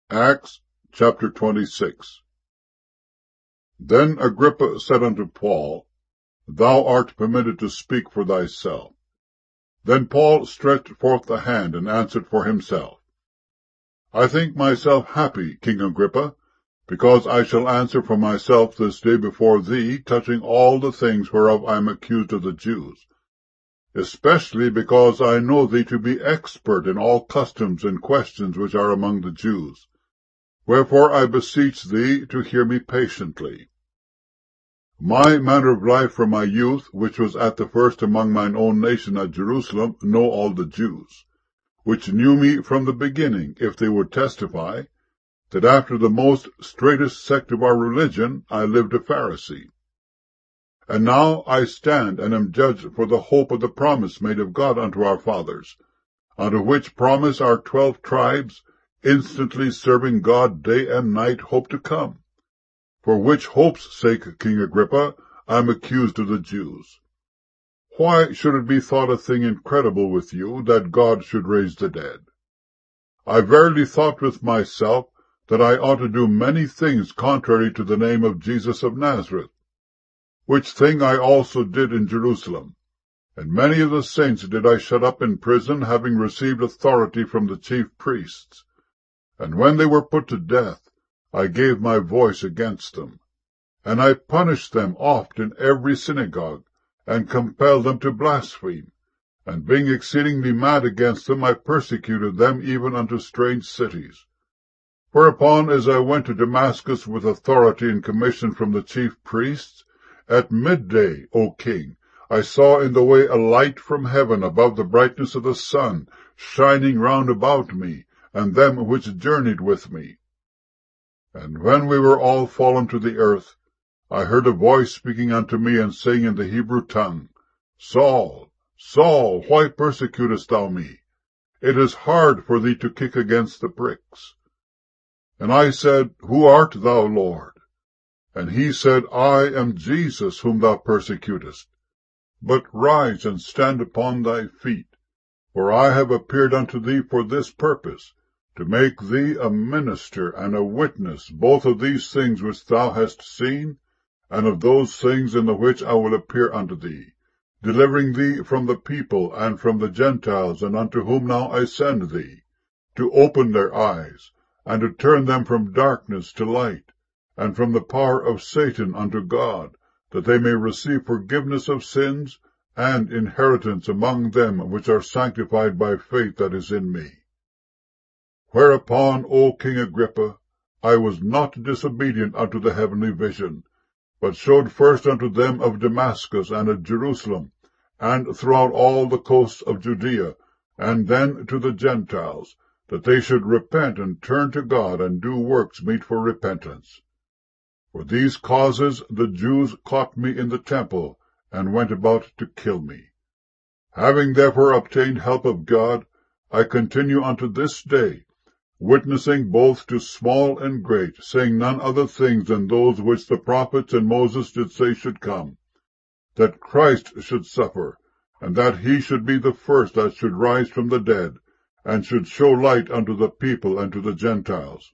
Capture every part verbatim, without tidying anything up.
Acts chapter twenty-six. Then Agrippa said unto Paul, Thou art permitted to speak for thyself. Then Paul stretched forth the hand and answered for himself. I think myself happy, King Agrippa, because I shall answer for myself this day before thee touching all the things whereof I am accused of the Jews, especially because I know thee to be expert in all customs and questions which are among the Jews. Wherefore I beseech thee to hear me patiently. My manner of life from my youth, which was at the first among mine own nation at Jerusalem, know all the Jews, which knew me from the beginning, if they would testify, that after the most straitest sect of our religion I lived a Pharisee. And now I stand and am judged for the hope of the promise made of God unto our fathers, unto which promise our twelve tribes, instantly serving God day and night, hope to come. For which hope's sake, King Agrippa, I am accused of the Jews. Why should it be thought a thing incredible with you that God should raise the dead? I verily thought with myself that I ought to do many things contrary to the name of Jesus of Nazareth, which thing I also did in Jerusalem. And many of the saints did I shut up in prison, having received authority from the chief priests. And when they were put to death, I gave my voice against them. And I punished them oft in every synagogue, and compelled them to blaspheme. And being exceedingly mad against them, I persecuted them even unto strange cities. Whereupon, as I went to Damascus with authority and commission from the chief priests, at midday, O king, I saw in the way a light from heaven above the brightness of the sun, shining round about me, and them which journeyed with me. And when we were all fallen to the earth, I heard a voice speaking unto me, and saying in the Hebrew tongue, Saul, Saul, why persecutest thou me? It is hard for thee to kick against the pricks. And I said, Who art thou, Lord? And he said, I am Jesus, whom thou persecutest. But rise and stand upon thy feet, for I have appeared unto thee for this purpose, to make thee a minister and a witness both of these things which thou hast seen, and of those things in the which I will appear unto thee, delivering thee from the people and from the Gentiles, and unto whom now I send thee, to open their eyes, and to turn them from darkness to light, and from the power of Satan unto God, that they may receive forgiveness of sins, and inheritance among them which are sanctified by faith that is in me. Whereupon, O King Agrippa, I was not disobedient unto the heavenly vision, but showed first unto them of Damascus and at Jerusalem, and throughout all the coasts of Judea, and then to the Gentiles, that they should repent and turn to God, and do works meet for repentance. For these causes the Jews caught me in the temple, and went about to kill me. Having therefore obtained help of God, I continue unto this day, witnessing both to small and great, saying none other things than those which the prophets and Moses did say should come, that Christ should suffer, and that he should be the first that should rise from the dead, and should show light unto the people and to the Gentiles.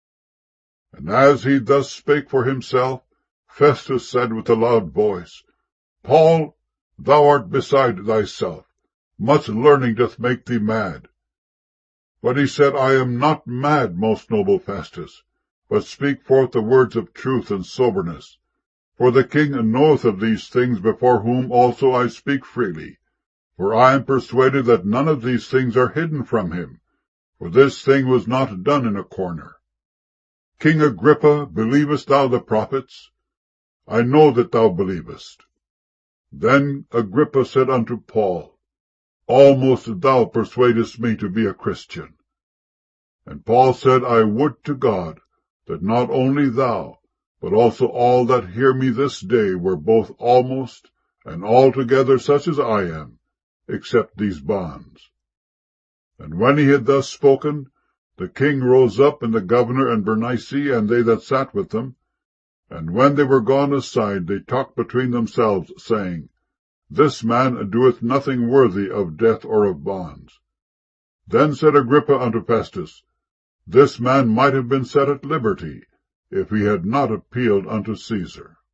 And as he thus spake for himself, Festus said with a loud voice, Paul, thou art beside thyself. Much learning doth make thee mad. But he said, I am not mad, most noble Festus, but speak forth the words of truth and soberness. For the king knoweth of these things, before whom also I speak freely. For I am persuaded that none of these things are hidden from him, for this thing was not done in a corner. King Agrippa, believest thou the prophets? I know that thou believest. Then Agrippa said unto Paul, Almost thou persuadest me to be a Christian. And Paul said, I would to God that not only thou, but also all that hear me this day were both almost and altogether such as I am, except these bonds. And when he had thus spoken, the king rose up, and the governor, and Bernice, and they that sat with them. And when they were gone aside, they talked between themselves, saying, This man doeth nothing worthy of death or of bonds. Then said Agrippa unto Festus, This man might have been set at liberty, if he had not appealed unto Caesar.